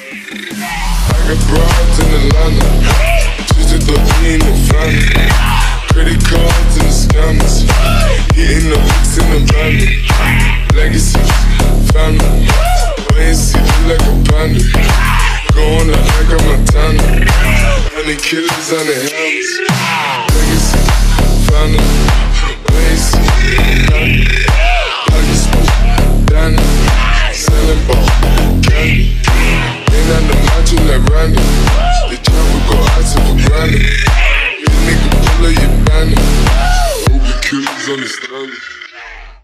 I got broads in Atlanta, just at the lean and family. Credit cards and the scammers, hitting the licks in the van. Legacy, family, wait and see, look like a panda. Going out like a Montana, 100 killers on the helmets. Legacy, family, wait and see, family.